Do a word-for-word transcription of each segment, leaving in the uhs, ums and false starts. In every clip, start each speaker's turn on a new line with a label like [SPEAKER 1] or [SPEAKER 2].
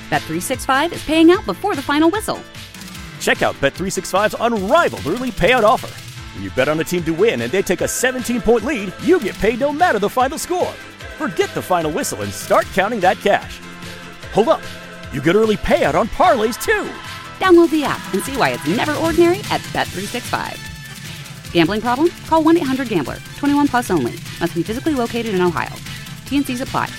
[SPEAKER 1] Bet three sixty-five is paying out before the final whistle.
[SPEAKER 2] Check out Bet three sixty-five's unrivaled early payout offer. When you bet on a team to win and they take a seventeen-point lead, you get paid no matter the final score. Forget the final whistle and start counting that cash. Hold up. You get early payout on parlays, too.
[SPEAKER 1] Download the app and see why it's never ordinary at Bet three sixty-five. Gambling problem? Call one eight hundred gambler. twenty-one plus only. Must be physically located in Ohio. T and C's apply.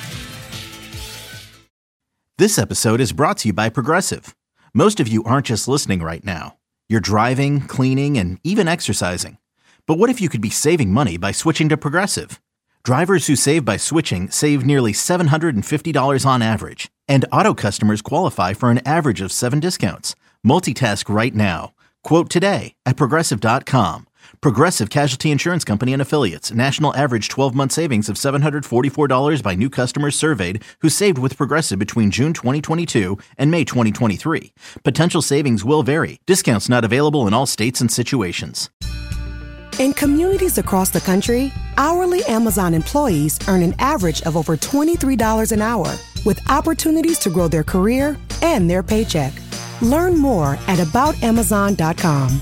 [SPEAKER 3] This episode is brought to you by Progressive. Most of you aren't just listening right now. You're driving, cleaning, and even exercising. But what if you could be saving money by switching to Progressive? Drivers who save by switching save nearly seven hundred fifty dollars on average. And auto customers qualify for an average of seven discounts. Multitask right now. Quote today at Progressive dot com. Progressive Casualty Insurance Company and Affiliates. National average twelve-month savings of seven hundred forty-four dollars by new customers surveyed who saved with Progressive between June twenty twenty-two and May twenty twenty-three. Potential savings will vary. Discounts not available in all states and situations.
[SPEAKER 4] In communities across the country, hourly Amazon employees earn an average of over twenty-three dollars an hour, with opportunities to grow their career and their paycheck. Learn more at about amazon dot com.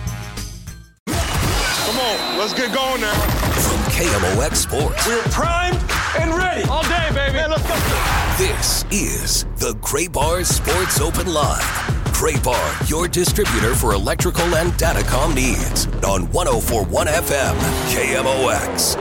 [SPEAKER 5] Come on, let's get going now.
[SPEAKER 6] From K M O X Sports.
[SPEAKER 5] We're primed and ready. All day, baby. Man, let's go.
[SPEAKER 6] This is the Gray Bar Sports Open Line. Gray Bar, your distributor for electrical and datacom needs. On one oh four point one F M, K M O X.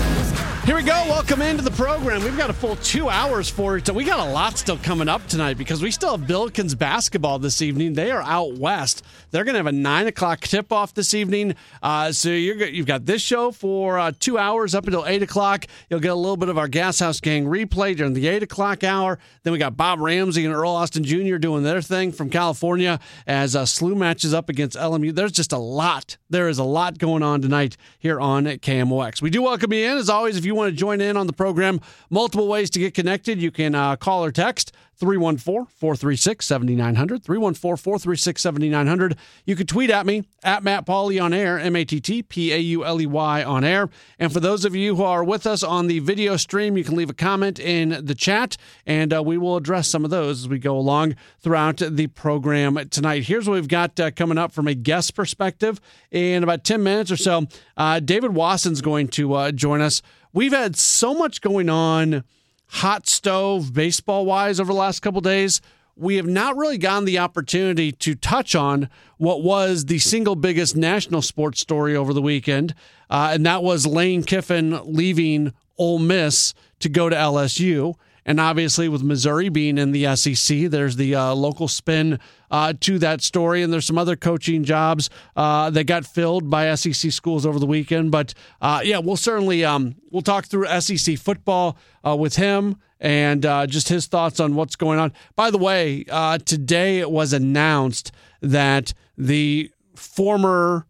[SPEAKER 7] Here we go. Welcome into the program. We've got a full two hours for it. We got a lot still coming up tonight because we still have Billikens basketball this evening. They are out west. They're going to have a nine o'clock tip-off this evening. Uh, so you're, you've got this show for uh, two hours up until eight o'clock. You'll get a little bit of our Gas House Gang replay during the eight o'clock hour. Then we got Bob Ramsey and Earl Austin Junior doing their thing from California as uh, S L U matches up against L M U. There's just a lot. There is a lot going on tonight here on K M O X. We do welcome you in. As always, if you want to join in on the program, multiple ways to get connected. You can uh, call or text three one four, four three six, seven nine zero zero, three one four, four three six, seven nine zero zero. You can tweet at me, at Matt Pauley on air, M A T T P A U L E Y on air. And for those of you who are with us on the video stream, you can leave a comment in the chat, and uh, we will address some of those as we go along throughout the program tonight. Here's what we've got uh, coming up from a guest perspective. In about ten minutes or so, uh, David Wasson's going to uh, join us. We've had so much going on hot stove baseball-wise over the last couple days. We have not really gotten the opportunity to touch on what was the single biggest national sports story over the weekend, uh, and that was Lane Kiffin leaving Ole Miss to go to L S U. And obviously with Missouri being in the S E C, there's the uh, local spin uh, to that story. And there's some other coaching jobs uh, that got filled by S E C schools over the weekend. But uh, yeah, we'll certainly um, we'll talk through S E C football uh, with him and uh, just his thoughts on what's going on. By the way, uh, today it was announced that the former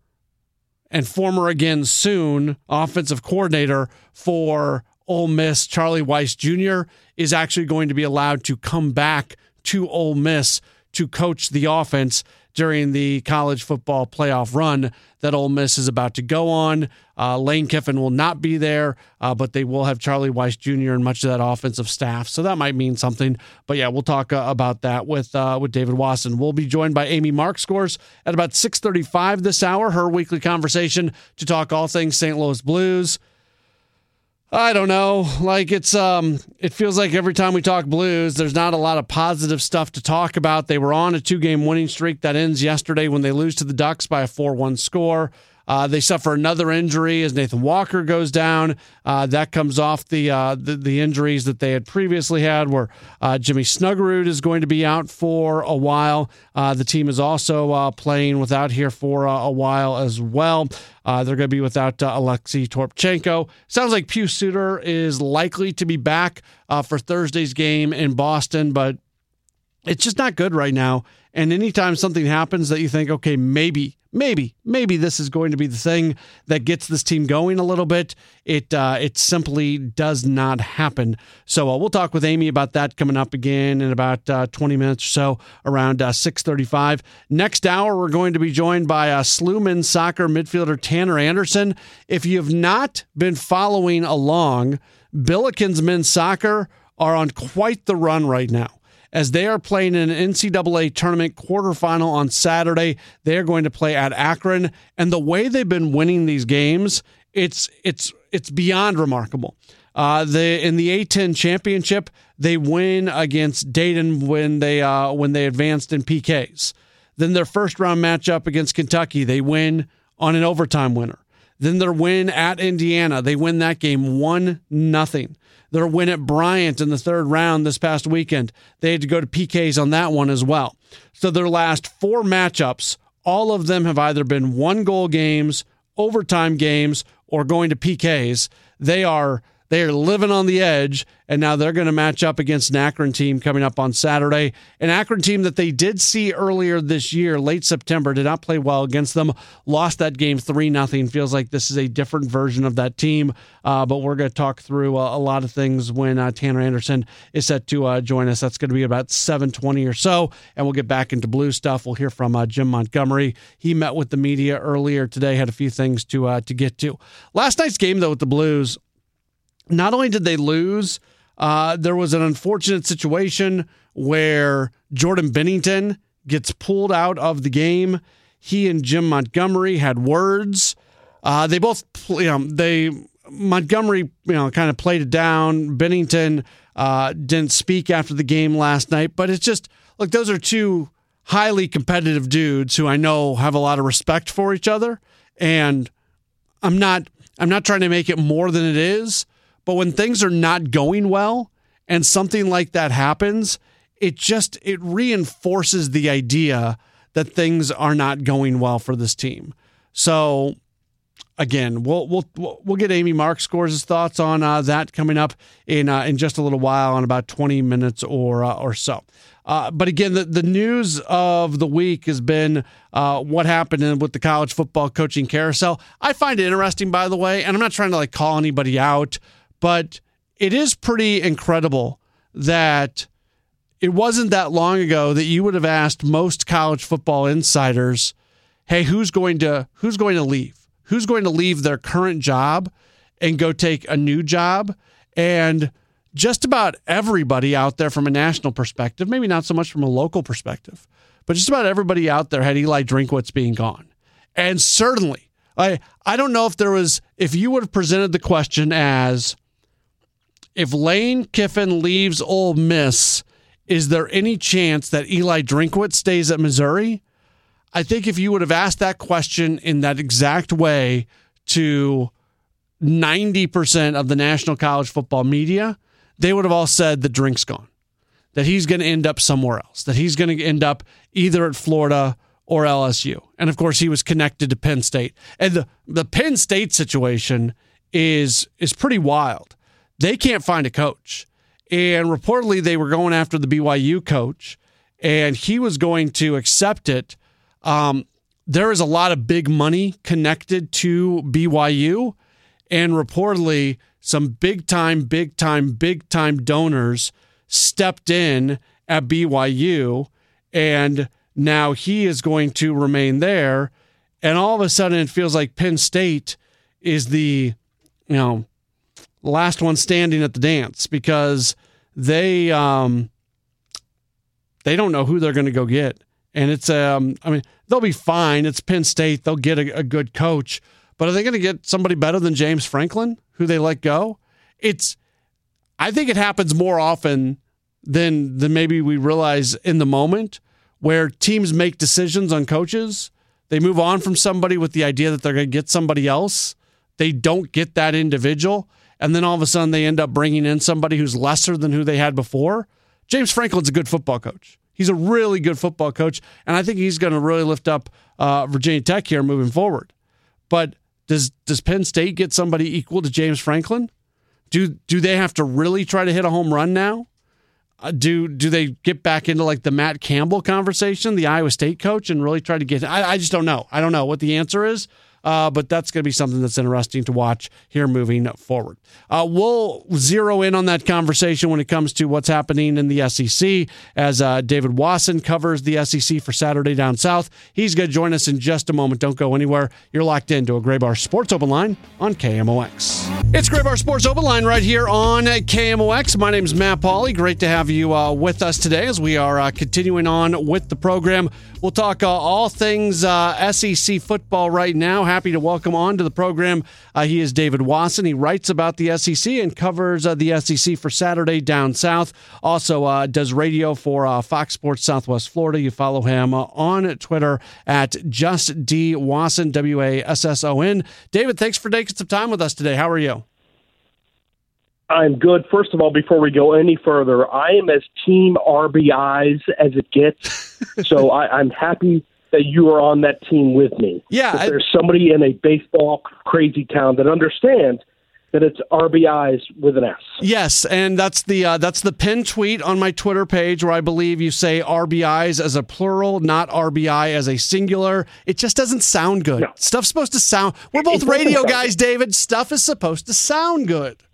[SPEAKER 7] and former again soon offensive coordinator for Ole Miss, Charlie Weis Junior, is actually going to be allowed to come back to Ole Miss to coach the offense during the college football playoff run that Ole Miss is about to go on. Uh, Lane Kiffin will not be there, uh, but they will have Charlie Weis Junior and much of that offensive staff, so that might mean something. But yeah, we'll talk uh, about that with uh, with David Wasson. We'll be joined by Amy Markscores at about six thirty-five this hour, her weekly conversation to talk all things Saint Louis Blues. I don't know. Like it's, um, it feels like every time we talk Blues, there's not a lot of positive stuff to talk about. They were on a two-game winning streak that ends yesterday when they lose to the Ducks by a four one score. Uh, they suffer another injury as Nathan Walker goes down. Uh, that comes off the, uh, the the injuries that they had previously had, where uh, Jimmy Snuggerud is going to be out for a while. Uh, the team is also uh, playing without here for uh, a while as well. Uh, they're going to be without uh, Alexei Torpchenko. Sounds like Pius Suter is likely to be back uh, for Thursday's game in Boston, but it's just not good right now. And anytime something happens that you think, okay, maybe, maybe, maybe this is going to be the thing that gets this team going a little bit, it uh, it simply does not happen. So uh, we'll talk with Amy about that coming up again in about uh, twenty minutes or so, around uh, six thirty-five. Next hour, we're going to be joined by uh, S L U men's soccer midfielder Tanner Anderson. If you have not been following along, Billikens men's soccer are on quite the run right now. as they are playing in an N C double A tournament quarterfinal on Saturday. They are going to play at Akron, and the way they've been winning these games, it's it's it's beyond remarkable. Uh, the in the A ten championship, they win against Dayton when they uh, when they advanced in P Ks. Then their first round matchup against Kentucky, they win on an overtime winner. Then their win at Indiana, they win that game one nothing. Their win at Bryant in the third round this past weekend, they had to go to P Ks on that one as well. So their last four matchups, all of them have either been one-goal games, overtime games, or going to P Ks. They are they are living on the edge, and now they're going to match up against an Akron team coming up on Saturday. An Akron team that they did see earlier this year, late September, did not play well against them, lost that game three nothing. Feels like this is a different version of that team, uh, but we're going to talk through a, a lot of things when uh, Tanner Anderson is set to uh, join us. That's going to be about seven twenty or so, and we'll get back into blue stuff. We'll hear from uh, Jim Montgomery. He met with the media earlier today, had a few things to uh, to get to. Last night's game, though, with the Blues, not only did they lose, uh, there was an unfortunate situation where Jordan Bennington gets pulled out of the game. He and Jim Montgomery had words. Uh, they both, you know, they Montgomery, you know, kind of played it down. Bennington uh, didn't speak after the game last night, but it's just, look, those are two highly competitive dudes who I know have a lot of respect for each other, and I'm not, I'm not trying to make it more than it is. But when things are not going well and something like that happens, it just it reinforces the idea that things are not going well for this team. So again, we'll we'll we'll get Amy Markscore's thoughts on uh, that coming up in uh, in just a little while, in about twenty minutes or uh, or so. Uh, but again, the, the news of the week has been uh, what happened with the college football coaching carousel. I find it interesting, by the way, and I'm not trying to like call anybody out, but it is pretty incredible that it wasn't that long ago that you would have asked most college football insiders, hey, who's going to who's going to leave? Who's going to leave their current job and go take a new job? And just about everybody out there from a national perspective, maybe not so much from a local perspective, but just about everybody out there had Eli Drinkwitz being gone. And certainly, I I don't know if there was, if you would have presented the question as, if Lane Kiffin leaves Ole Miss, is there any chance that Eli Drinkwitz stays at Missouri? I think if you would have asked that question in that exact way to ninety percent of the national college football media, they would have all said that Drink's gone, that he's going to end up somewhere else, that he's going to end up either at Florida or L S U. And of course, he was connected to Penn State. And the, the Penn State situation is is pretty wild. They can't find a coach. And reportedly, they were going after the B Y U coach, and he was going to accept it. Um, there is a lot of big money connected to B Y U, and reportedly, some big-time, big-time, big-time donors stepped in at B Y U, and now he is going to remain there. And all of a sudden, it feels like Penn State is the, you know, last one standing at the dance, because they um, they don't know who they're going to go get. And it's, um, I mean, they'll be fine. It's Penn State. They'll get a, a good coach. But are they going to get somebody better than James Franklin, who they let go? It's, I think it happens more often than than maybe we realize in the moment, where teams make decisions on coaches. They move on from somebody with the idea that they're going to get somebody else. They don't get that individual. And then all of a sudden they end up bringing in somebody who's lesser than who they had before. James Franklin's a good football coach. He's a really good football coach, and I think he's going to really lift up uh, Virginia Tech here moving forward. But does does Penn State get somebody equal to James Franklin? Do do they have to really try to hit a home run now? Uh, do do they get back into like the Matt Campbell conversation, the Iowa State coach, and really try to get? I, I just don't know. I don't know what the answer is. uh, but that's going to be something that's interesting to watch here moving forward. Uh, we'll zero in on that conversation when it comes to what's happening in the S E C as uh, David Wasson covers the S E C for Saturday Down South. He's going to join us in just a moment. Don't go anywhere. You're locked into a Gray Bar Sports Open Line on K M O X. It's Gray Bar Sports Open Line right here on K M O X. My name's Matt Pauley. Great to have you uh, with us today as we are uh, continuing on with the program. We'll talk uh, all things uh, S E C football right now. Happy to welcome on to the program. Uh, he is David Wasson. He writes about the S E C and covers uh, the S E C for Saturday Down South. Also uh, does radio for uh, Fox Sports Southwest Florida. You follow him uh, on Twitter at Just D Wasson, W A S S O N. David, thanks for taking some time with us today. How are you?
[SPEAKER 8] I'm good. First of all, before we go any further, I am as team R B Is as it gets. So I, I'm happy that you are on that team with me.
[SPEAKER 7] Yeah.
[SPEAKER 8] If
[SPEAKER 7] I,
[SPEAKER 8] there's somebody in a baseball crazy town that understands that it's R B Is with an S.
[SPEAKER 7] Yes, and that's the uh, that's the pinned tweet on my Twitter page where I believe you say R B Is as a plural, not R B I as a singular. It just doesn't sound good.
[SPEAKER 8] No.
[SPEAKER 7] Stuff's supposed to sound... We're both radio guys, David. Stuff is supposed to sound good.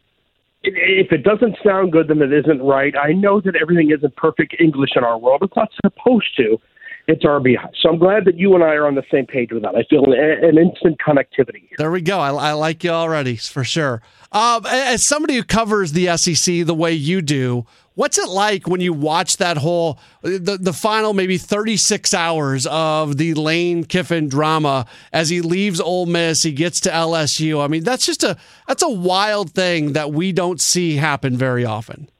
[SPEAKER 8] If it doesn't sound good, then it isn't right. I know that everything isn't perfect English in our world. It's not supposed to. It's R B I. So I'm glad that you and I are on the same page with that. I feel an, an instant connectivity here.
[SPEAKER 7] There we go. I, I like you already, for sure. Um, as somebody who covers the S E C the way you do, what's it like when you watch that whole, the, the final maybe thirty-six hours of the Lane Kiffin drama as he leaves Ole Miss, he gets to L S U? I mean, that's just a, that's a wild thing that we don't see happen very often.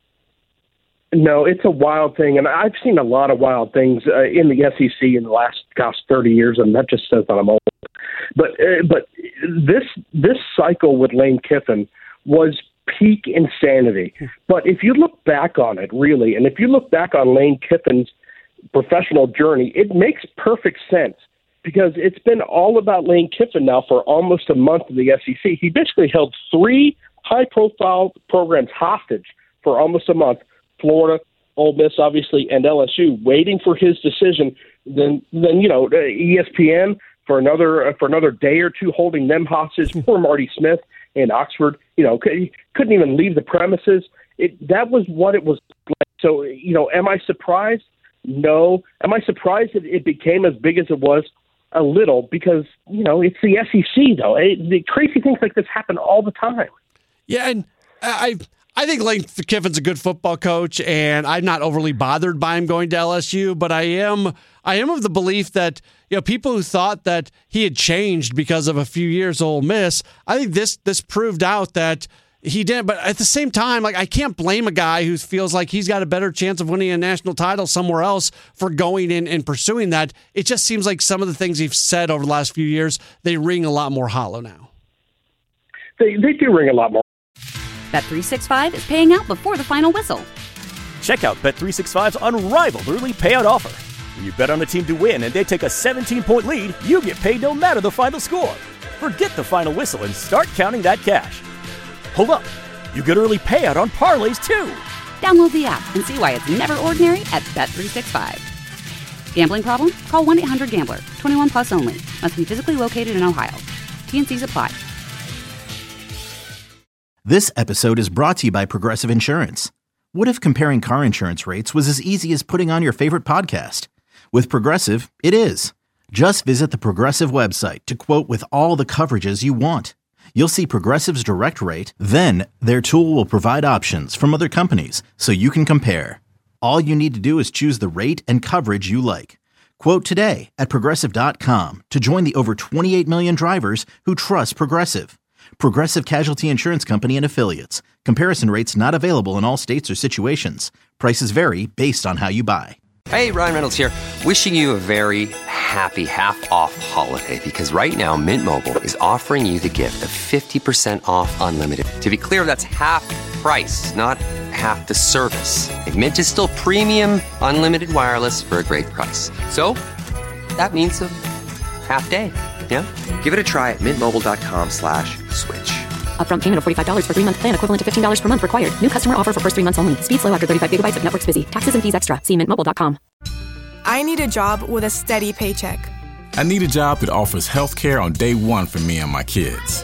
[SPEAKER 8] No, it's a wild thing, and I've seen a lot of wild things uh, in the S E C in the last, gosh, thirty years, and that just says that I'm old. But uh, but this this cycle with Lane Kiffin was peak insanity. But if you look back on it, really, and if you look back on Lane Kiffin's professional journey, it makes perfect sense because it's been all about Lane Kiffin now for almost a month in the S E C. He basically held three high-profile programs hostage for almost a month. Florida, Ole Miss, obviously, and L S U, waiting for his decision. Then, then you know, E S P N for another uh, for another day or two, holding them hostage. Poor Marty Smith in Oxford, you know, c- couldn't even leave the premises. It that was what it was like. So, you know, am I surprised? No. Am I surprised that it became as big as it was? A little, because you know it's the S E C, though. It, the crazy things like this happen all the time.
[SPEAKER 7] Yeah, and I. I think Lane Kiffin's a good football coach, and I'm not overly bothered by him going to L S U. But I am, I am of the belief that you know people who thought that he had changed because of a few years Ole Miss. I think this this proved out that he didn't. But at the same time, like I can't blame a guy who feels like he's got a better chance of winning a national title somewhere else for going in and pursuing that. It just seems like some of the things he's said over the last few years, they ring a lot more hollow now.
[SPEAKER 8] They they do ring a lot more.
[SPEAKER 1] Bet three sixty-five is paying out before the final whistle.
[SPEAKER 2] Check out Bet three sixty-five's unrivaled early payout offer. When you bet on a team to win and they take a seventeen-point lead, you get paid no matter the final score. Forget the final whistle and start counting that cash. Hold up. You get early payout on parlays, too.
[SPEAKER 1] Download the app and see why it's never ordinary at Bet three sixty-five. Gambling problem? Call one eight hundred gambler. twenty-one plus only. Must be physically located in Ohio. T and C's apply.
[SPEAKER 3] This episode is brought to you by Progressive Insurance. What if comparing car insurance rates was as easy as putting on your favorite podcast? With Progressive, it is. Just visit the Progressive website to quote with all the coverages you want. You'll see Progressive's direct rate, then their tool will provide options from other companies so you can compare. All you need to do is choose the rate and coverage you like. Quote today at Progressive dot com to join the over twenty-eight million drivers who trust Progressive. Progressive Casualty Insurance Company and Affiliates. Comparison rates not available in all states or situations. Prices vary based on how you buy.
[SPEAKER 9] Hey, Ryan Reynolds here. Wishing you a very happy half-off holiday because right now Mint Mobile is offering you the gift of fifty percent off unlimited. To be clear, that's half price, not half the service. And Mint is still premium unlimited wireless for a great price. So that means a half day. Yeah? Give it a try at mintmobile.com slash switch.
[SPEAKER 10] Upfront payment of forty-five dollars for three-month plan equivalent to fifteen dollars per month required. New customer offer for first three months only. Speed slow after thirty-five gigabytes if network's busy. Taxes and fees extra. See mint mobile dot com.
[SPEAKER 11] I need a job with a steady paycheck. I need a job that offers health care on day one for me and my kids.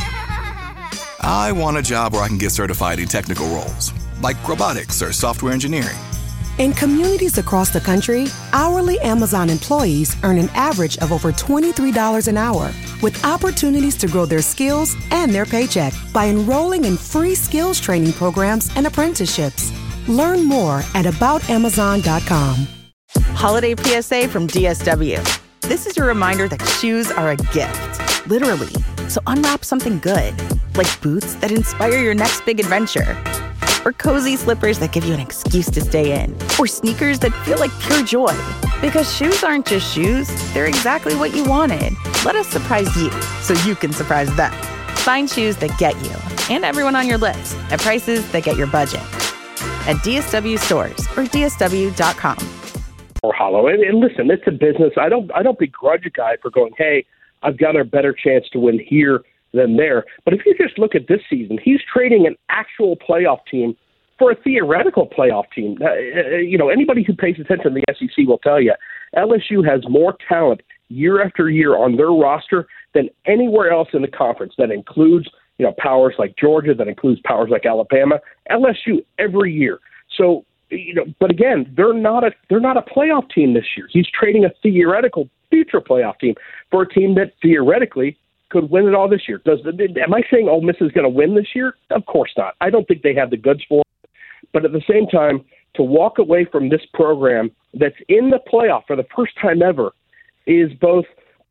[SPEAKER 12] I want a job where I can get certified in technical roles, like robotics or software engineering.
[SPEAKER 4] In communities across the country, hourly Amazon employees earn an average of over twenty-three dollars an hour, with opportunities to grow their skills and their paycheck by enrolling in free skills training programs and apprenticeships. Learn more at about amazon dot com.
[SPEAKER 13] Holiday P S A from D S W. This is your reminder that shoes are a gift, literally. So unwrap something good, like boots that inspire your next big adventure, or cozy slippers that give you an excuse to stay in, or sneakers that feel like pure joy. Because shoes aren't just shoes, they're exactly what you wanted. Let us surprise you so you can surprise them. Find shoes that get you and everyone on your list at prices that get your budget. At D S W stores or D S W dot com.
[SPEAKER 8] Or hollow. And, and listen, it's a business. I don't I don't begrudge a guy for going, hey, I've got a better chance to win here than there. But if you just look at this season, he's trading an actual playoff team for a theoretical playoff team. Uh, you know, anybody who pays attention to the S E C will tell you L S U has more talent year after year on their roster than anywhere else in the conference. That includes, you know, powers like Georgia, that includes powers like Alabama, L S U every year. So, you know, but again, they're not a they're not a playoff team this year. He's trading a theoretical future playoff team for a team that theoretically could win it all this year. Does am I saying Ole Miss is going to win this year? Of course not. I don't think they have the goods for it. But at the same time, to walk away from this program that's in the playoff for the first time ever is both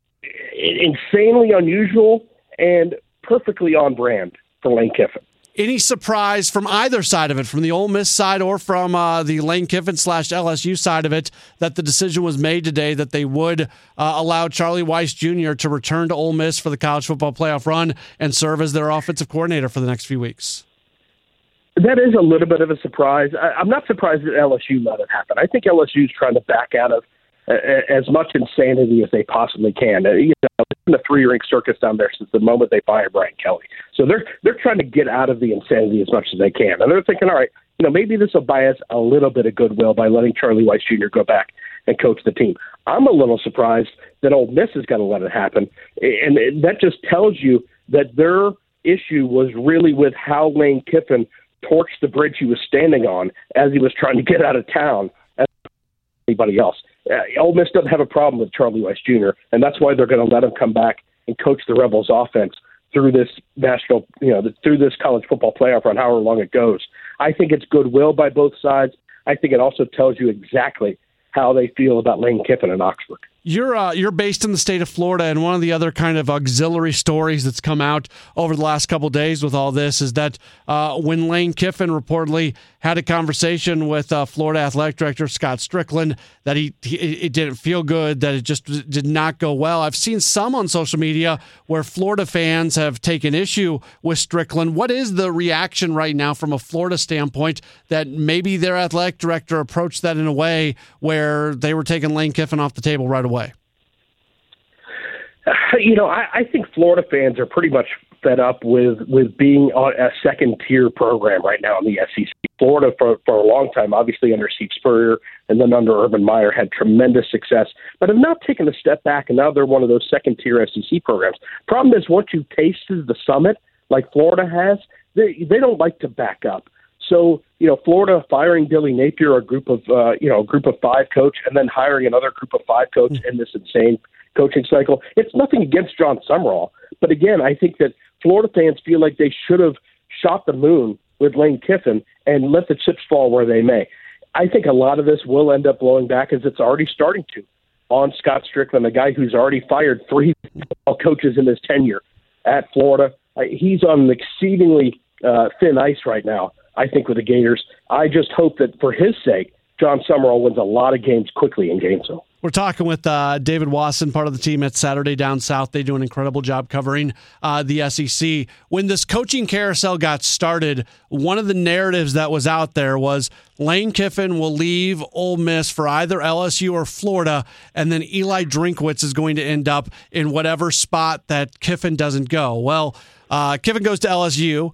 [SPEAKER 8] insanely unusual and perfectly on brand for Lane Kiffin.
[SPEAKER 7] Any surprise from either side of it, from the Ole Miss side or from uh, the Lane Kiffin slash L S U side of it, that the decision was made today that they would uh, allow Charlie Weis Junior to return to Ole Miss for the college football playoff run and serve as their offensive coordinator for the next few weeks?
[SPEAKER 8] That is a little bit of a surprise. I, I'm not surprised that L S U let it happen. I think L S U is trying to back out of uh, as much insanity as they possibly can. Uh, you know, it's been a three-ring circus down there since the moment they fired Brian Kelly. So they're they're trying to get out of the insanity as much as they can. And they're thinking, all right, you know, maybe this will buy us a little bit of goodwill by letting Charlie Weis Junior go back and coach the team. I'm a little surprised that Ole Miss is going to let it happen. And that just tells you that their issue was really with how Lane Kiffin torched the bridge he was standing on as he was trying to get out of town as anybody else. Uh, Ole Miss doesn't have a problem with Charlie Weis Junior, and that's why they're going to let him come back and coach the Rebels offense through this national, you know, through this college football playoff run, however long it goes. I think it's goodwill by both sides. I think it also tells you exactly how they feel about Lane Kiffin in Oxford.
[SPEAKER 7] You're uh, you're based in the state of Florida, and one of the other kind of auxiliary stories that's come out over the last couple of days with all this is that uh, when Lane Kiffin reportedly had a conversation with uh, Florida Athletic Director Scott Strickland, that he, he it didn't feel good, that it just did not go well. I've seen some on social media where Florida fans have taken issue with Strickland. What is the reaction right now from a Florida standpoint that maybe their athletic director approached that in a way where they were taking Lane Kiffin off the table right away?
[SPEAKER 8] You know, I, I think Florida fans are pretty much fed up with, with being on a second-tier program right now in the S E C. Florida, for, for a long time, obviously under Steve Spurrier and then under Urban Meyer, had tremendous success, but have now taken a step back, and now they're one of those second-tier S E C programs. Problem is, once you've tasted the summit, like Florida has, they, they don't like to back up. So, you know, Florida firing Billy Napier, a group of, uh, you know, a group of five coach, and then hiring another group of five coach mm-hmm. in this insane coaching cycle. It's nothing against John Summerall. But again, I think that Florida fans feel like they should have shot the moon with Lane Kiffin and let the chips fall where they may. I think a lot of this will end up blowing back, as it's already starting to, on Scott Strickland, a guy who's already fired three coaches in his tenure at Florida. He's on an exceedingly uh, thin ice right now, I think, with the Gators. I just hope that for his sake, John Summerall wins a lot of games quickly in Gainesville.
[SPEAKER 7] We're talking with uh, David Wasson, part of the team at Saturday Down South. They do an incredible job covering uh, the S E C. When this coaching carousel got started, one of the narratives that was out there was Lane Kiffin will leave Ole Miss for either L S U or Florida, and then Eli Drinkwitz is going to end up in whatever spot that Kiffin doesn't go. Well, uh, Kiffin goes to L S U.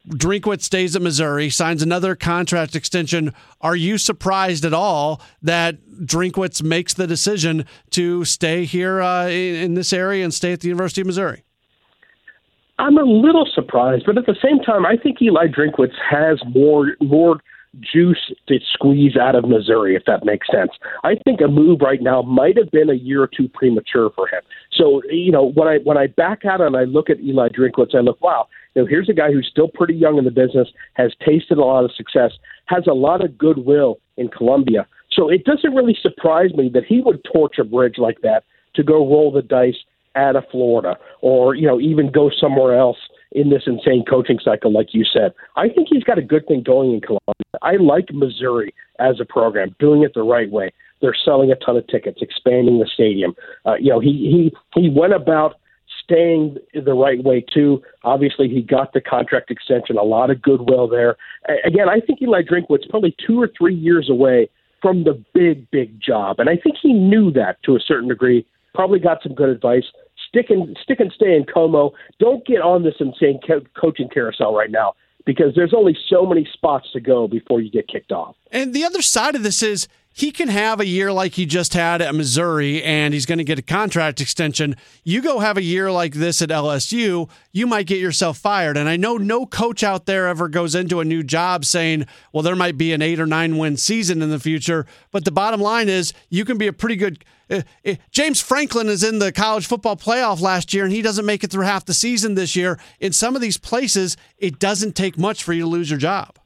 [SPEAKER 7] Drinkwitz stays at Missouri, signs another contract extension. Are you surprised at all that Drinkwitz makes the decision to stay here uh, in, in this area and stay at the University of Missouri?
[SPEAKER 8] I'm a little surprised, but at the same time, I think Eli Drinkwitz has more more juice to squeeze out of Missouri, if that makes sense. I think a move right now might have been a year or two premature for him. So, you know, when I when I back out and I look at Eli Drinkwitz, I look, wow, you know, here's a guy who's still pretty young in the business, has tasted a lot of success, has a lot of goodwill in Columbia. So it doesn't really surprise me that he would torch a bridge like that to go roll the dice out of Florida, or, you know, even go somewhere else in this insane coaching cycle, like you said. I think he's got a good thing going in Columbia. I like Missouri as a program, doing it the right way. They're selling a ton of tickets, expanding the stadium. Uh, you know, he he he went about staying the right way too. Obviously, he got the contract extension, a lot of goodwill there. Again, I think Eli Drinkwitz probably two or three years away from the big, big job, and I think he knew that to a certain degree. Probably got some good advice. Stick and stick and stay in Como. Don't get on this insane co- coaching carousel right now, because there's only so many spots to go before you get kicked off.
[SPEAKER 7] And the other side of this is he can have a year like he just had at Missouri, and he's going to get a contract extension. You go have a year like this at L S U, you might get yourself fired. And I know no coach out there ever goes into a new job saying, well, there might be an eight or nine win season in the future. But the bottom line is you can be a pretty good uh, uh, James Franklin is in the college football playoff last year, and he doesn't make it through half the season this year. In some of these places, it doesn't take much for you to lose your job.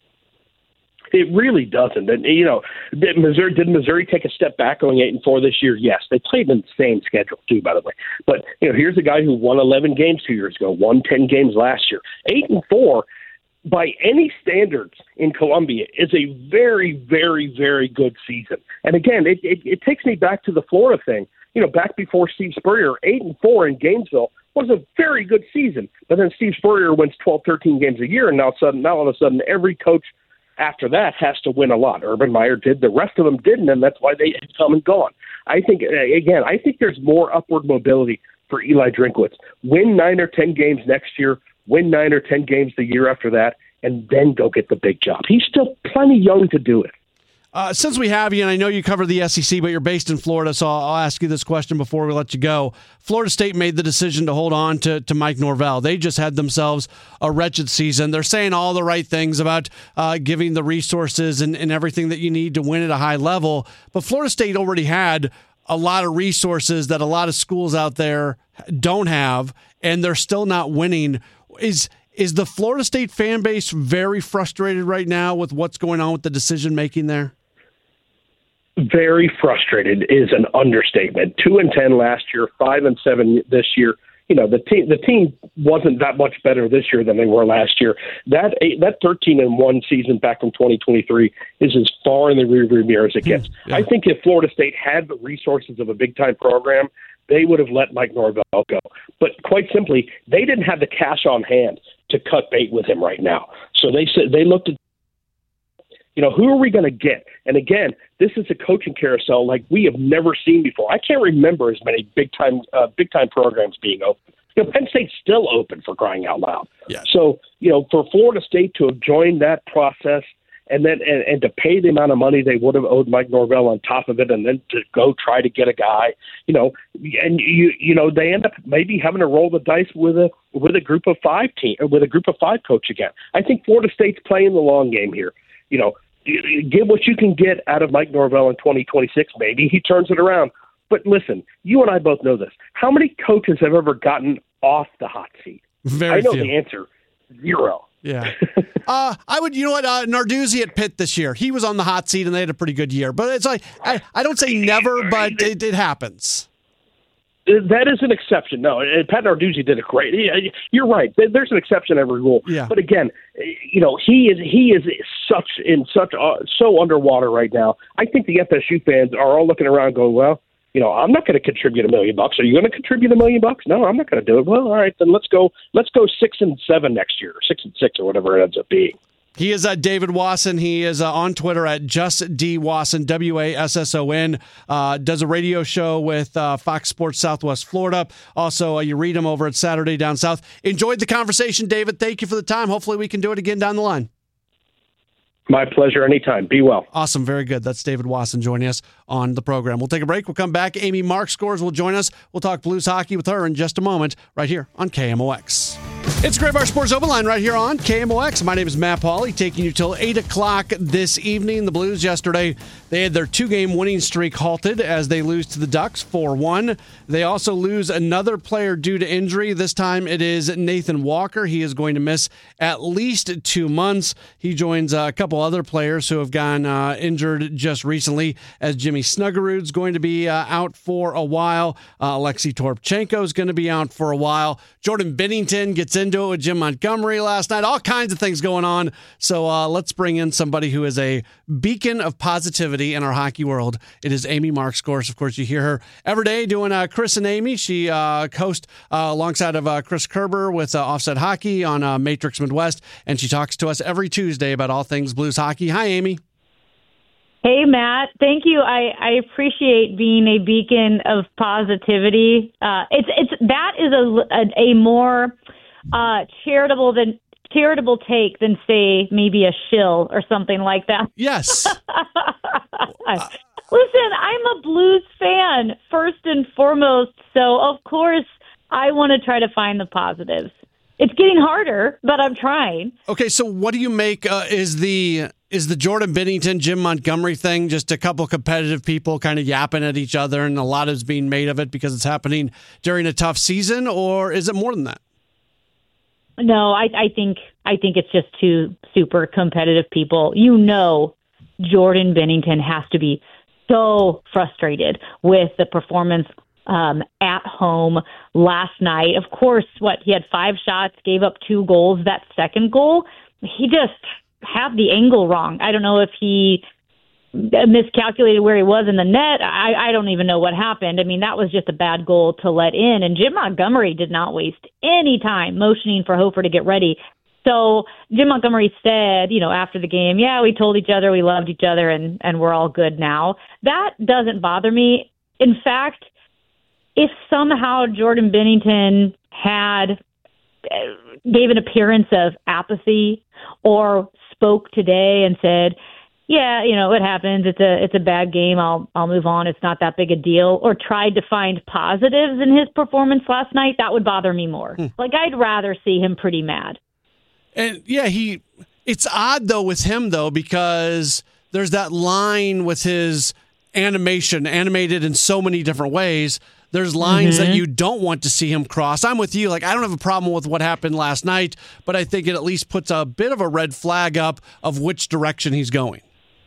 [SPEAKER 8] It really doesn't. And, you know, did Missouri, did Missouri take a step back going eight and four this year? Yes. They played an insane schedule too, by the way. But, you know, here's a guy who won eleven games two years ago, won ten games last year. Eight and four, by any standards in Columbia, is a very, very, very good season. And again, it, it, it takes me back to the Florida thing. You know, back before Steve Spurrier, eight and four in Gainesville was a very good season. But then Steve Spurrier wins twelve, thirteen games a year, and now sudden, now all of a sudden, every coach after that has to win a lot. Urban Meyer did. The rest of them didn't, and that's why they had come and gone. I think, again, I think there's more upward mobility for Eli Drinkwitz. Win nine or ten games next year, win nine or ten games the year after that, and then go get the big job. He's still plenty young to do it.
[SPEAKER 7] Uh, since we have you, and I know you cover the S E C, but you're based in Florida, so I'll, I'll ask you this question before we let you go. Florida State made the decision to hold on to, to Mike Norvell. They just had themselves a wretched season. They're saying all the right things about uh, giving the resources and, and everything that you need to win at a high level, but Florida State already had a lot of resources that a lot of schools out there don't have, and they're still not winning. Is is the Florida State fan base very frustrated right now with what's going on with the decision-making there?
[SPEAKER 8] Very frustrated is an understatement. Two and ten last year, five and seven this year. You know, the team the team wasn't that much better this year than they were last year. That eight, that thirteen and one season back from twenty twenty-three is as far in the rearview mirror as it gets. Yeah. I think if Florida State had the resources of a big time program, they would have let Mike Norvell go. But quite simply, they didn't have the cash on hand to cut bait with him right now. So they said they looked at, you know, who are we going to get? And again, this is a coaching carousel like we have never seen before. I can't remember as many big time uh, big time programs being open. You know, Penn State's still open, for crying out loud.
[SPEAKER 7] Yeah.
[SPEAKER 8] So, you know, for Florida State to have joined that process and then and, and to pay the amount of money they would have owed Mike Norvell on top of it, and then to go try to get a guy, you know, and you you know they end up maybe having to roll the dice with a with a group of five team or with a group of five coach again. I think Florida State's playing the long game here. You know, get what you can get out of Mike Norvell in twenty twenty-six. Maybe he turns it around. But listen, you and I both know this. How many coaches have ever gotten off the hot seat?
[SPEAKER 7] Very
[SPEAKER 8] I know
[SPEAKER 7] few.
[SPEAKER 8] the answer, zero.
[SPEAKER 7] Yeah. uh, I would, you know what, uh, Narduzzi at Pitt this year, he was on the hot seat and they had a pretty good year. But it's like, I, I don't say never, but it, it happens.
[SPEAKER 8] That is an exception. No, Pat Narduzzi did a great. You're right. There's an exception every rule.
[SPEAKER 7] Yeah.
[SPEAKER 8] But again, you know, he is he is such in such uh, so underwater right now. I think the F S U fans are all looking around, going, "Well, you know, I'm not going to contribute a million bucks. Are you going to contribute a million bucks? No, I'm not going to do it. Well, all right, then let's go. Let's go six and seven next year, or six and six, or whatever it ends up being."
[SPEAKER 7] He is uh, David Wasson. He is uh, on Twitter at just D Wasson, W A S S O N. Uh, does a radio show with uh, Fox Sports Southwest Florida. Also, uh, you read him over at Saturday Down South. Enjoyed the conversation, David. Thank you for the time. Hopefully we can do it again down the line.
[SPEAKER 8] My pleasure anytime. Be well.
[SPEAKER 7] Awesome. Very good. That's David Wasson joining us on the program. We'll take a break. We'll come back. Amy Markscores will join us. We'll talk Blues hockey with her in just a moment right here on K M O X. It's Gray Bar Sports Open Line right here on K M O X. My name is Matt Pauley, taking you till eight o'clock this evening. The Blues yesterday, they had their two-game winning streak halted as they lose to the Ducks four one. They also lose another player due to injury. This time it is Nathan Walker. He is going to miss at least two months. He joins a couple other players who have gone uh, injured just recently, as Jimmy Snuggerud's going to be uh, out for a while. Uh, Alexei Torpchenko is going to be out for a while. Jordan Binnington gets into it with Jim Montgomery last night. All kinds of things going on. So uh, let's bring in somebody who is a beacon of positivity in our hockey world. It is Amy Markscores. Of course, you hear her every day doing uh, Chris and Amy. She uh, hosts uh, alongside of uh, Chris Kerber with uh, Offset Hockey on uh, Matrix Midwest, and she talks to us every Tuesday about all things Blues hockey. Hi, Amy.
[SPEAKER 14] Hey, Matt. Thank you. I, I appreciate being a beacon of positivity. Uh, it's it's that is a a, a more uh, charitable than charitable take than, say, maybe a shill or something like that.
[SPEAKER 7] Yes.
[SPEAKER 14] Listen, I'm a Blues fan first and foremost, so of course I want to try to find the positives. It's getting harder, but I'm trying.
[SPEAKER 7] Okay, so what do you make? Uh, is the is the Jordan Binnington, Jim Montgomery thing just a couple competitive people kind of yapping at each other, and a lot is being made of it because it's happening during a tough season, or is it more than that?
[SPEAKER 14] No, I, I think I think it's just two super competitive people. You know, Jordan Binnington has to be so frustrated with the performance um, at home last night. Of course, what he had five shots, gave up two goals. That second goal, he just had the angle wrong. I don't know if he miscalculated where he was in the net. I, I don't even know what happened. I mean, that was just a bad goal to let in. And Jim Montgomery did not waste any time motioning for Hofer to get ready. So Jim Montgomery said, you know, after the game, yeah, we told each other we loved each other and, and we're all good now. That doesn't bother me. In fact, if somehow Jordan Binnington had gave an appearance of apathy or spoke today and said, yeah, you know, it happens. It's a it's a bad game. I'll I'll move on. It's not that big a deal. Or tried to find positives in his performance last night, that would bother me more. Hmm. Like, I'd rather see him pretty mad.
[SPEAKER 7] And yeah, he it's odd though with him though, because there's that line with his animation, animated in so many different ways. There's lines mm-hmm. that you don't want to see him cross. I'm with you. Like, I don't have a problem with what happened last night, but I think it at least puts a bit of a red flag up of which direction he's going.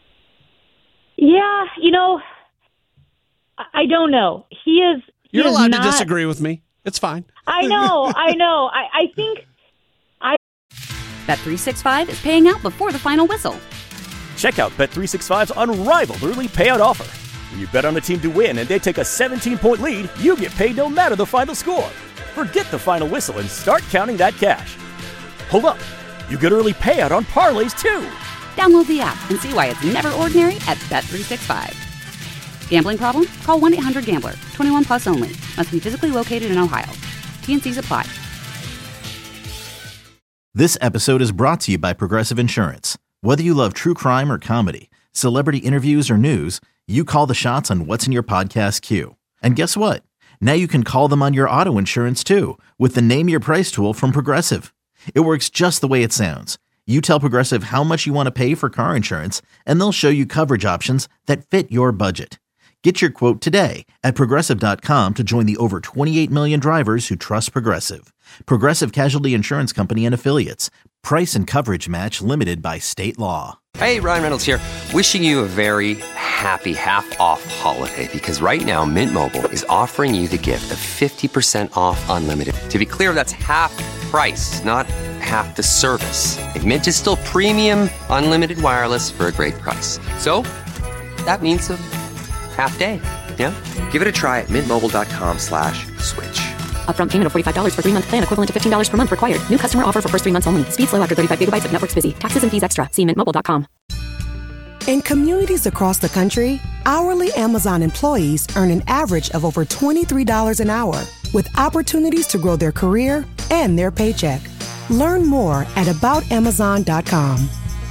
[SPEAKER 14] Yeah, you know, I don't know. He is. He
[SPEAKER 7] You're
[SPEAKER 14] is
[SPEAKER 7] allowed
[SPEAKER 14] not,
[SPEAKER 7] to disagree with me. It's fine.
[SPEAKER 14] I know. I know. I, I think. I.
[SPEAKER 1] Bet three sixty-five is paying out before the final whistle.
[SPEAKER 2] Check out Bet three sixty-five's unrivaled early payout offer. When you bet on a team to win and they take a seventeen-point lead, you get paid no matter the final score. Forget the final whistle and start counting that cash. Hold up. You get early payout on parlays, too.
[SPEAKER 1] Download the app and see why it's never ordinary at Bet three sixty-five. Gambling problem? Call one eight hundred gambler. twenty-one plus only. Must be physically located in Ohio. T N Cs apply.
[SPEAKER 3] This episode is brought to you by Progressive Insurance. Whether you love true crime or comedy, celebrity interviews or news, you call the shots on what's in your podcast queue. And guess what? Now you can call them on your auto insurance too with the Name Your Price tool from Progressive. It works just the way it sounds. You tell Progressive how much you want to pay for car insurance, and they'll show you coverage options that fit your budget. Get your quote today at Progressive dot com to join the over twenty-eight million drivers who trust Progressive. Progressive Casualty Insurance Company and Affiliates. Price and coverage match limited by state law.
[SPEAKER 9] Hey, Ryan Reynolds here. Wishing you a very happy half-off holiday, because right now Mint Mobile is offering you the gift of fifty percent off unlimited. To be clear, that's half price, not half the service. Like, Mint is still premium unlimited wireless for a great price. So that means a half day. Yeah? Give it a try at mintmobile.com slash switch.
[SPEAKER 10] Upfront payment of forty-five dollars for three-month plan equivalent to fifteen dollars per month required. New customer offer for first three months only. Speed slow after thirty-five gigabytes if network's busy. Taxes and fees extra. See mint mobile dot com.
[SPEAKER 4] In communities across the country, hourly Amazon employees earn an average of over twenty-three dollars an hour, with opportunities to grow their career and their paycheck. Learn more at about amazon dot com.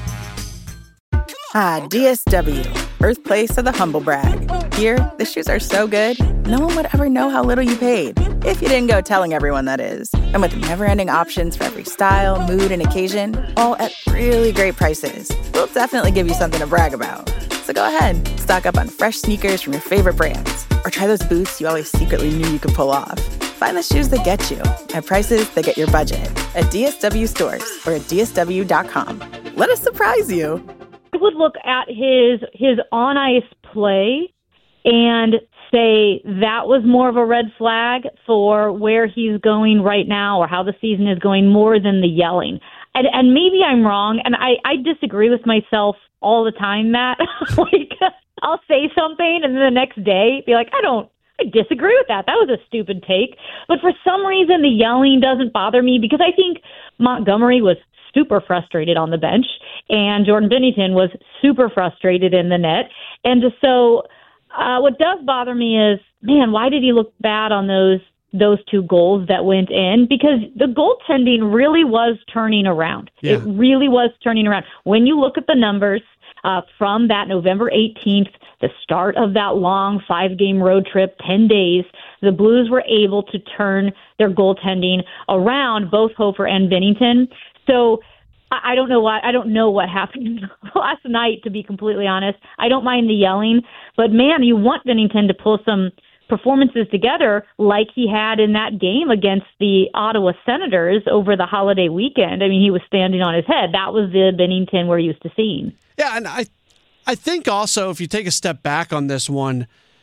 [SPEAKER 13] Ah, D S W, birthplace of the humble brag. Here, the shoes are so good, no one would ever know how little you paid. If you didn't go telling everyone, that is. And with never-ending options for every style, mood, and occasion, all at really great prices, we'll definitely give you something to brag about. So go ahead, stock up on fresh sneakers from your favorite brands, or try those boots you always secretly knew you could pull off. Find the shoes that get you at prices that get your budget at D S W stores or at D S W dot com. Let us surprise you.
[SPEAKER 14] I would look at his his on-ice play and say that was more of a red flag for where he's going right now or how the season is going more than the yelling. And, and maybe I'm wrong, and I, I disagree with myself all the time, Matt. Like, I'll say something, and then the next day be like, I don't, I disagree with that. That was a stupid take. But for some reason, the yelling doesn't bother me because I think Montgomery was super frustrated on the bench, and Jordan Binnington was super frustrated in the net. And so uh, what does bother me is, man, why did he look bad on those those two goals that went in? Because the goaltending really was turning around. Yeah. It really was turning around. When you look at the numbers uh, from that November eighteenth, the start of that long five-game road trip, ten days, the Blues were able to turn their goaltending around, both Hofer and Binnington. So I don't know what I don't know what happened last night, to be completely honest. I don't mind the yelling, but man, you want Binnington to pull some performances together like he had in that game against the Ottawa Senators over the holiday weekend. I mean, he was standing on his head. That was the Binnington we're used to seeing.
[SPEAKER 7] Yeah, and I I think also if you take a step back on this one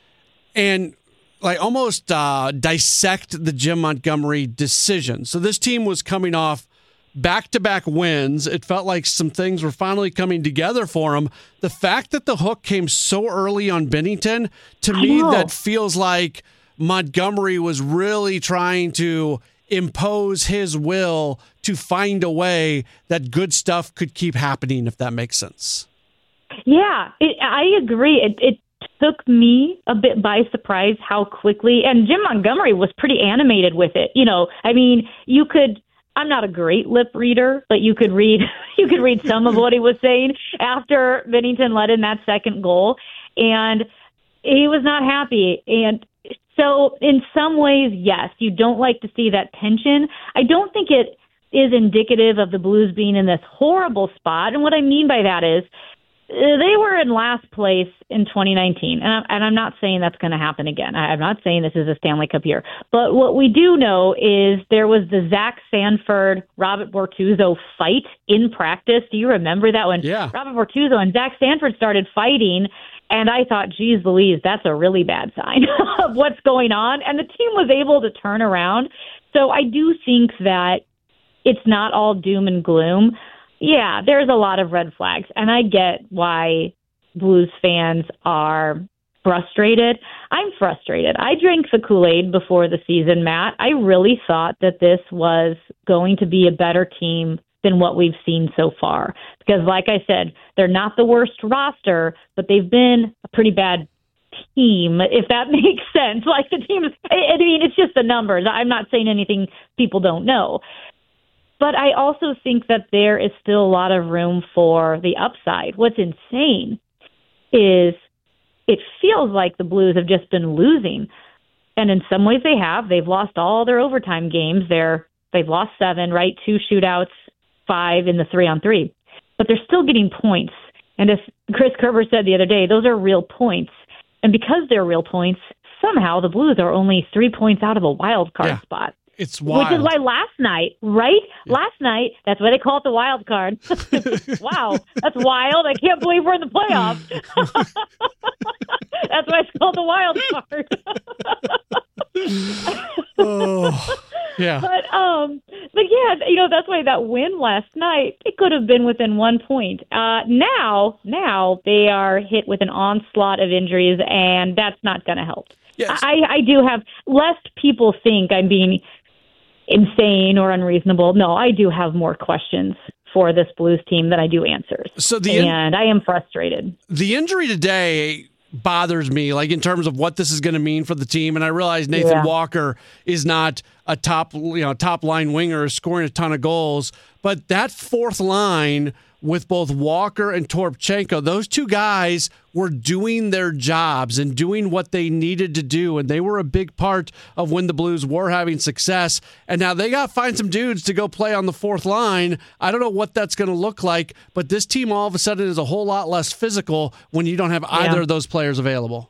[SPEAKER 7] and like almost uh, dissect the Jim Montgomery decision. So this team was coming off back-to-back wins. It felt like some things were finally coming together for him. The fact that the hook came so early on Binnington, to I me, know. that feels like Montgomery was really trying to impose his will to find a way that good stuff could keep happening, if that makes sense.
[SPEAKER 14] Yeah, it, I agree. It, it took me a bit by surprise how quickly, and Jim Montgomery was pretty animated with it. You know, I mean, you could... I'm not a great lip reader, but you could read you could read some of what he was saying after Binnington let in that second goal, and he was not happy. And so in some ways, yes, you don't like to see that tension. I don't think it is indicative of the Blues being in this horrible spot. And what I mean by that is they were in last place in twenty nineteen, and, I, and I'm not saying that's going to happen again. I, I'm not saying this is a Stanley Cup year. But what we do know is there was the Zach Sanford, Robert Bortuzzo fight in practice. Do you remember that when
[SPEAKER 7] yeah.
[SPEAKER 14] Robert Bortuzzo and Zach Sanford started fighting? And I thought, geez Louise, that's a really bad sign of what's going on. And the team was able to turn around. So I do think that it's not all doom and gloom. Yeah, there's a lot of red flags, and I get why Blues fans are frustrated. I'm frustrated. I drank the Kool-Aid before the season, Matt. I really thought that this was going to be a better team than what we've seen so far. Because, like I said, they're not the worst roster, but they've been a pretty bad team, if that makes sense. Like, the team is, I mean, it's just the numbers. I'm not saying anything people don't know. But I also think that there is still a lot of room for the upside. What's insane is it feels like the Blues have just been losing. And in some ways they have. They've lost all their overtime games. They're, they've lost seven, right? Two shootouts, five in the three-on-three. But they're still getting points. And as Chris Kerber said the other day, those are real points. And because they're real points, somehow the Blues are only three points out of a wild card yeah. spot.
[SPEAKER 7] It's wild.
[SPEAKER 14] Which is why last night, right? Yeah. Last night, that's why they call it the wild card. Wow, that's wild. I can't believe we're in the playoffs. That's why it's called the wild card.
[SPEAKER 7] oh, yeah.
[SPEAKER 14] But, um, but yeah, you know, that's why that win last night, it could have been within one point. Uh, now, now they are hit with an onslaught of injuries, and that's not going to help. Yes. I, I do have, lest people think I'm being insane or unreasonable. No, I do have more questions for this Blues team than I do answers.
[SPEAKER 7] So the
[SPEAKER 14] and I am frustrated.
[SPEAKER 7] The injury today bothers me, like in terms of what this is going to mean for the team. And I realize Nathan
[SPEAKER 14] Yeah.
[SPEAKER 7] Walker is not a top, you know, top line winger scoring a ton of goals, but that fourth line with both Walker and Toropchenko, those two guys were doing their jobs and doing what they needed to do, and they were a big part of when the Blues were having success. And now they got to find some dudes to go play on the fourth line. I don't know what that's going to look like, but this team all of a sudden is a whole lot less physical when you don't have either
[SPEAKER 14] Yeah.
[SPEAKER 7] of those players available.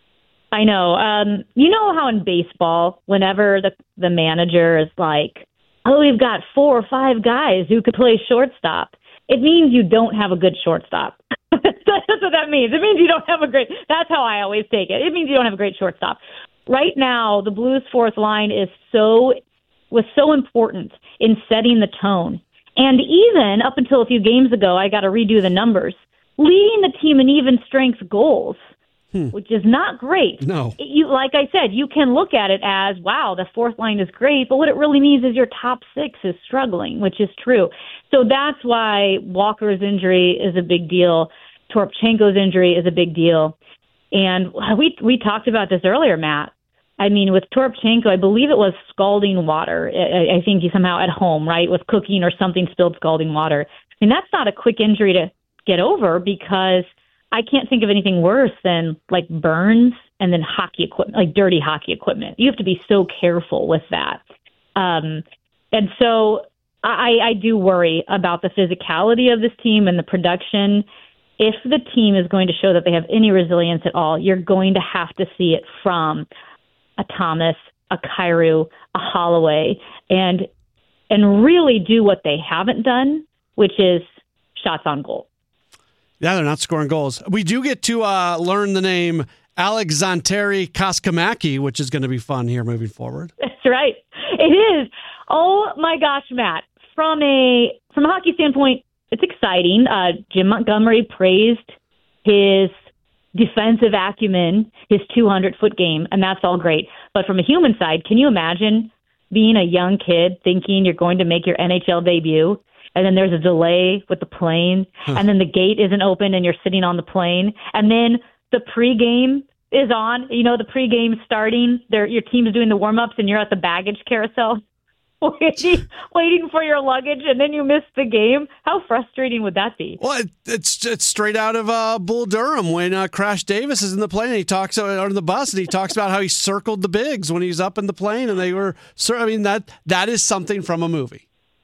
[SPEAKER 14] I know. Um, you know how in baseball, whenever the the manager is like, oh, we've got four or five guys who could play shortstop, it means you don't have a good shortstop. That's what that means. It means you don't have a great, that's how I always take it. It means you don't have a great shortstop. Right now, the Blues fourth line is so, was so important in setting the tone. And even up until a few games ago, I got to redo the numbers, leading the team in even strength goals. Hmm. Which is not great.
[SPEAKER 7] No.
[SPEAKER 14] It- you, like I said, you can look at it as, wow, the fourth line is great, but what it really means is your top six is struggling, which is true. So that's why Walker's injury is a big deal. Toropchenko's injury is a big deal. And we we talked about this earlier, Matt. I mean, with Toropchenko, I believe it was scalding water. I, I think he somehow at home, right, was cooking or something, spilled scalding water. I mean, that's not a quick injury to get over because I can't think of anything worse than like burns and then hockey equipment, like dirty hockey equipment. You have to be so careful with that. Um, and so I, I do worry about the physicality of this team and the production. If the team is going to show that they have any resilience at all, you're going to have to see it from a Thomas, a Kyrou, a Holloway, and and really do what they haven't done, which is shots on goal.
[SPEAKER 7] Yeah, they're not scoring goals. We do get to uh, learn the name Alexandre Kaskimaki, which is going to be fun here moving forward.
[SPEAKER 14] That's right. It is. Oh my gosh, Matt. From a from a hockey standpoint, it's exciting. Uh, Jim Montgomery praised his defensive acumen, his two hundred foot game, and that's all great. But from a human side, can you imagine being a young kid thinking you're going to make your N H L debut? And then there's a delay with the plane, and then the gate isn't open, and you're sitting on the plane, and then the pregame is on. You know, the pregame starting. They're, your team's doing the warm ups, and you're at the baggage carousel, waiting, waiting for your luggage, and then you miss the game. How frustrating would that be?
[SPEAKER 7] Well, it, it's it's straight out of uh, Bull Durham when uh, Crash Davis is in the plane and he talks or in the bus and he talks about how he circled the bigs when he's up in the plane and they were. I mean that that is something from a movie.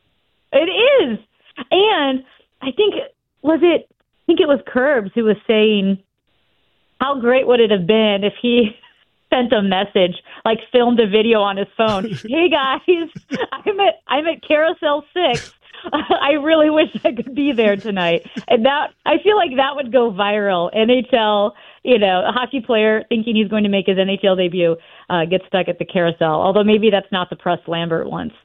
[SPEAKER 14] It is. And I think, was it, I think it was Curbs who was saying, how great would it have been if he sent a message, like filmed a video on his phone. Hey guys, I'm at, I'm at Carousel six. I really wish I could be there tonight. And that, I feel like that would go viral. N H L, you know, a hockey player thinking he's going to make his N H L debut uh, gets stuck at the carousel. Although maybe that's not the Press Lambert once.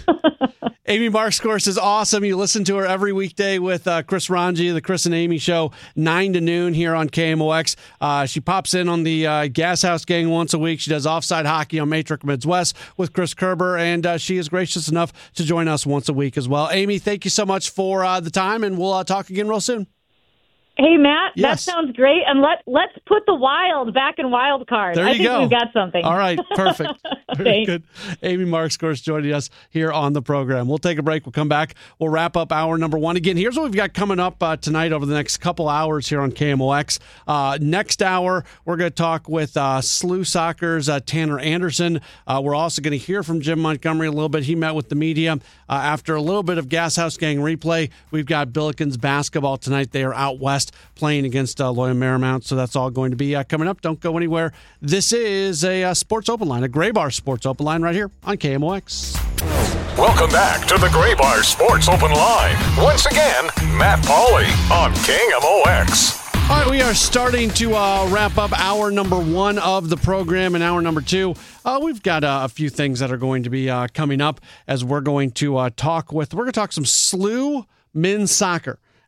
[SPEAKER 7] Amy Markscourse is awesome. You listen to her every weekday with uh, Chris Ranji, the Chris and Amy Show, nine to noon here on K M O X. Uh, she pops in on the uh, Gas House Gang once a week. She does Offside Hockey on Matrix Midwest with Chris Kerber, and uh, she is gracious enough to join us once a week as well. Amy, thank you so much for uh, the time, and we'll uh, talk again real soon.
[SPEAKER 14] Hey, Matt,
[SPEAKER 7] Yes.
[SPEAKER 14] that sounds great. And let, let's put the Wild back in Wild Card.
[SPEAKER 7] There
[SPEAKER 14] I
[SPEAKER 7] you
[SPEAKER 14] think
[SPEAKER 7] go.
[SPEAKER 14] we've got something.
[SPEAKER 7] All right, perfect. Very
[SPEAKER 14] Thanks.
[SPEAKER 7] good. Amy Markscourse joining us here on the program. We'll take a break. We'll come back. We'll wrap up hour number one. Again, here's what we've got coming up uh, tonight over the next couple hours here on K M O X. Uh, next hour, we're going to talk with uh, S L U Soccer's uh, Tanner Anderson. Uh, we're also going to hear from Jim Montgomery a little bit. He met with the media uh, after a little bit of Gas House Gang replay. We've got Billikens basketball tonight. They are out west playing against uh, Loyola Marymount, so that's all going to be uh, coming up. Don't go anywhere. This is a uh, Sports Open Line, a Gray Bar Sports Open Line right here on K M O X.
[SPEAKER 15] Welcome back to the Gray Bar Sports Open Line. Once again, Matt Pauley on K M O X.
[SPEAKER 7] All right, we are starting to uh, wrap up hour number one of the program, and hour number two, uh, we've got uh, a few things that are going to be uh, coming up as we're going to uh, talk with, we're going to talk some S L U men's soccer.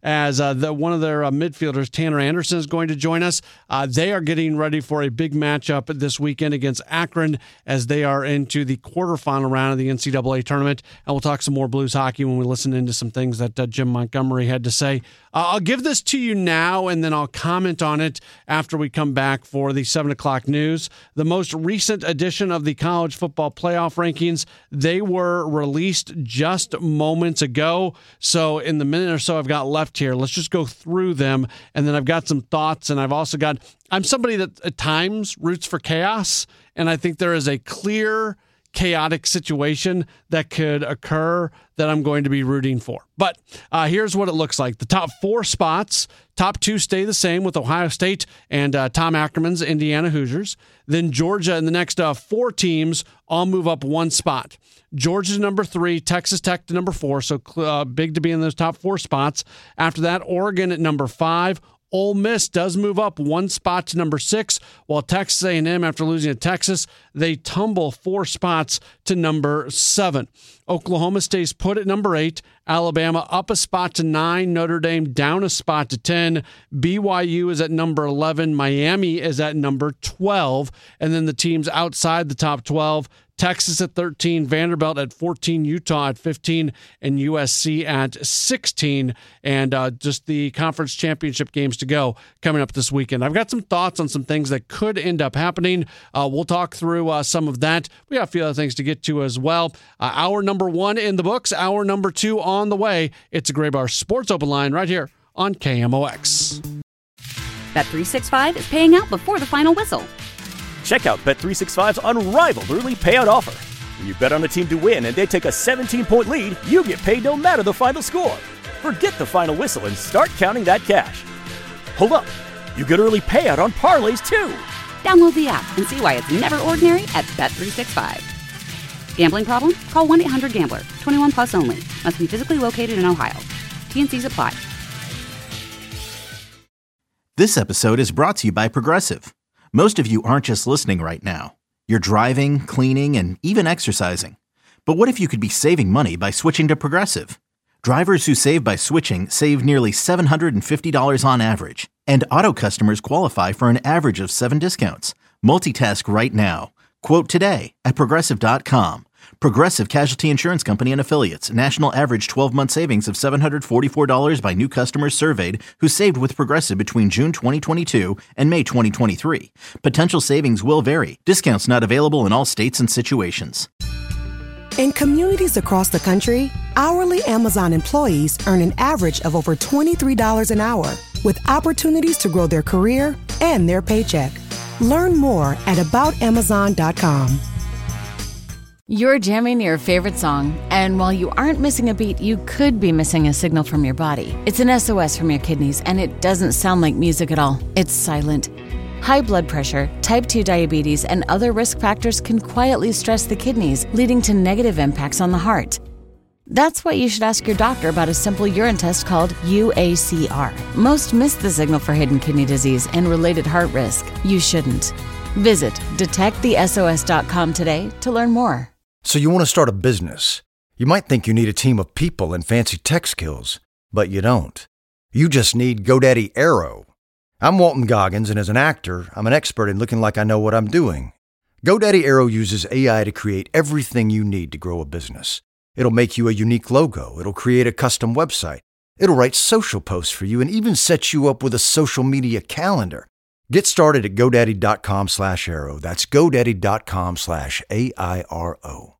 [SPEAKER 7] as uh, the, one of their uh, midfielders, Tanner Anderson, is going to join us. Uh, they are getting ready for a big matchup this weekend against Akron as they are into the quarterfinal round of the N C double A tournament. And we'll talk some more Blues hockey when we listen into some things that uh, Jim Montgomery had to say. Uh, I'll give this to you now, and then I'll comment on it after we come back for the seven o'clock news. The most recent edition of the college football playoff rankings, they were released just moments ago. So in the minute or so I've got left here, let's just go through them, and then I've got some thoughts, and I've also got, I'm somebody that at times roots for chaos, and I think there is a clear chaotic situation that could occur that I'm going to be rooting for. But uh, here's what it looks like. The top four spots, top two stay the same with Ohio State and uh, Tom Ackerman's Indiana Hoosiers. Then Georgia and the next uh, four teams all move up one spot. Georgia's number three, Texas Tech to number four, so uh, big to be in those top four spots. After that, Oregon at number five. Ole Miss does move up one spot to number six, while Texas A and M, after losing to Texas, they tumble four spots to number seven. Oklahoma stays put at number eight. Alabama up a spot to nine. Notre Dame down a spot to ten. B Y U is at number eleven. Miami is at number twelve. And then the teams outside the top twelve, Texas at thirteen, Vanderbilt at fourteen, Utah at fifteen, and U S C at sixteen. And uh, just the conference championship games to go coming up this weekend. I've got some thoughts on some things that could end up happening. Uh, we'll talk through uh, some of that. We got a few other things to get to as well. Uh, hour number one in the books, hour number two on the way. It's a Gray Bar Sports Open Line right here on K M O X.
[SPEAKER 1] Bet three sixty-five is paying out before the final whistle.
[SPEAKER 2] Check out Bet three sixty-five's unrivaled early payout offer. When you bet on a team to win and they take a seventeen-point lead, you get paid no matter the final score. Forget the final whistle and start counting that cash. Hold up. You get early payout on parlays, too.
[SPEAKER 1] Download the app and see why it's never ordinary at Bet three sixty-five. Gambling problem? Call one eight hundred gambler. twenty-one plus only. Must be physically located in Ohio. T N Cs apply.
[SPEAKER 3] This episode is brought to you by Progressive. Most of you aren't just listening right now. You're driving, cleaning, and even exercising. But what if you could be saving money by switching to Progressive? Drivers who save by switching save nearly seven hundred fifty dollars on average. And auto customers qualify for an average of seven discounts. Multitask right now. Quote today at Progressive dot com. Progressive Casualty Insurance Company and Affiliates. National average twelve-month savings of seven hundred forty-four dollars by new customers surveyed who saved with Progressive between June twenty twenty-two and May twenty twenty-three. Potential savings will vary. Discounts not available in all states and situations.
[SPEAKER 4] In communities across the country, hourly Amazon employees earn an average of over twenty-three dollars an hour, with opportunities to grow their career and their paycheck. Learn more at about amazon dot com.
[SPEAKER 16] You're jamming your favorite song, and while you aren't missing a beat, you could be missing a signal from your body. It's an S O S from your kidneys, and it doesn't sound like music at all. It's silent. High blood pressure, type two diabetes, and other risk factors can quietly stress the kidneys, leading to negative impacts on the heart. That's why you should ask your doctor about a simple urine test called U A C R. Most miss the signal for hidden kidney disease and related heart risk. You shouldn't. Visit detect the S O S dot com today to learn more.
[SPEAKER 17] So you want to start a business. You might think you need a team of people and fancy tech skills, but you don't. You just need GoDaddy Aero. I'm Walton Goggins, and as an actor, I'm an expert in looking like I know what I'm doing. GoDaddy Aero uses A I to create everything you need to grow a business. It'll make you a unique logo. It'll create a custom website. It'll write social posts for you and even set you up with a social media calendar. Get started at GoDaddy dot com slash Aero. That's GoDaddy dot com slash A I R O.